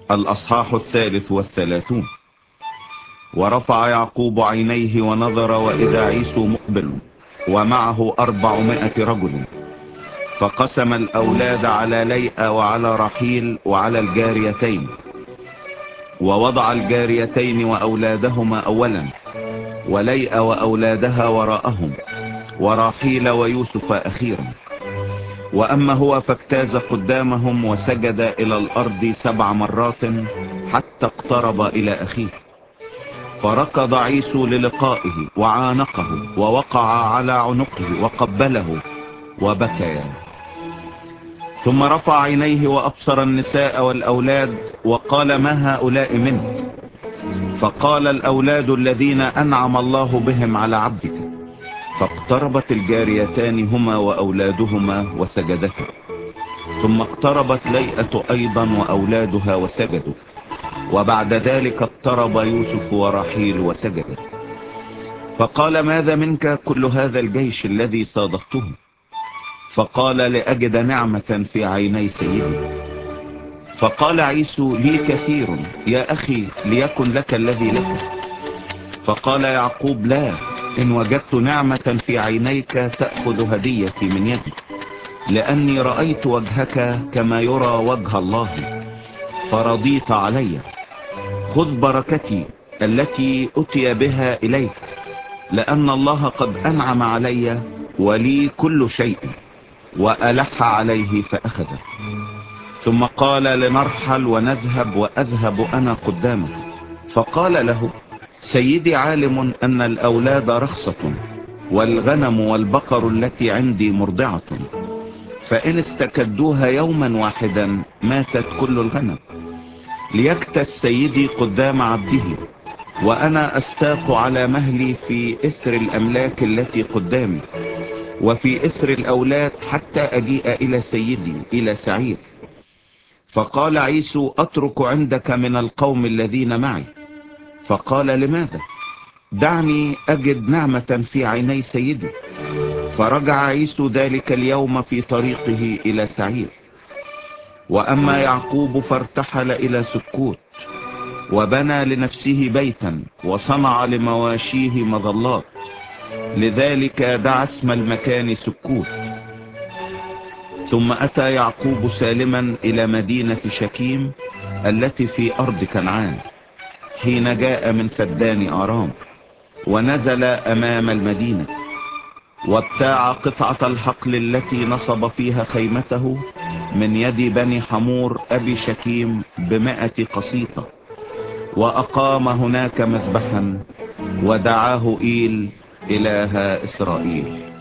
الأصحاح 33. ورفع يعقوب عينيه ونظر وإذا عيسو مقبل ومعه 400 رجل، فقسم الأولاد على ليئة وعلى رحيل وعلى الجاريتين، ووضع الجاريتين وأولادهما أولا، وليئة وأولادها وراءهم، ورحيل ويوسف أخيرا. وأما هو فاجتاز قدامهم وسجد إلى الأرض 7 مرات حتى اقترب إلى أخيه، فركض عيسو للقائه وعانقه ووقع على عنقه وقبله وبكيا. ثم رفع عينيه وأبصر النساء والأولاد وقال: ما هؤلاء منك؟ فقال: الأولاد الذين أنعم الله بهم على عبدك. فاقتربت الجاريتان هما وأولادهما وسجدتا، ثم اقتربت ليئة أيضا وأولادها وسجدوا، وبعد ذلك اقترب يوسف ورحيل وسجدت. فقال: ماذا منك كل هذا الجيش الذي صادفته؟ فقال: لأجد نعمة في عيني سيدي. فقال عيسو: لي كثير يا أخي، ليكن لك الذي لك. فقال يعقوب: لا، إن وجدت نعمة في عينيك تأخذ هديتي من يدي، لأني رأيت وجهك كما يرى وجه الله، فرضيت علي. خذ بركتي التي أتي بها إليك، لأن الله قد أنعم علي ولي كل شيء. وألح عليه فأخذه. ثم قال: لنرحل ونذهب وأذهب أنا قدامه. فقال له: سيدي عالم أن الأولاد رخصة، والغنم والبقر التي عندي مرضعة، فإن استكدوها يوما واحدا ماتت كل الغنم. ليكتس سيدي قدام عبده، وأنا أستاق على مهلي في إثر الأملاك التي قدامي، وفي إثر الأولاد حتى أجيء إلى سيدي إلى سعير. فقال عيسو: أترك عندك من القوم الذين معي. فقال: لماذا؟ دعني أجد نعمة في عيني سيدي. فرجع عيسو ذلك اليوم في طريقه إلى سعير. وأما يعقوب فارتحل إلى سكوت، وبنى لنفسه بيتا، وصنع لمواشيه مظلات، لذلك دعا اسم المكان سكوت. ثم أتى يعقوب سالما إلى مدينة شكيم التي في أرض كنعان، حين جاء من فدان آرام، ونزل أمام المدينة، وابتاع قطعة الحقل التي نصب فيها خيمته من يد بني حمور أبي شكيم ب100 قسيطة، وأقام هناك مذبحا ودعاه إيل إله إسرائيل.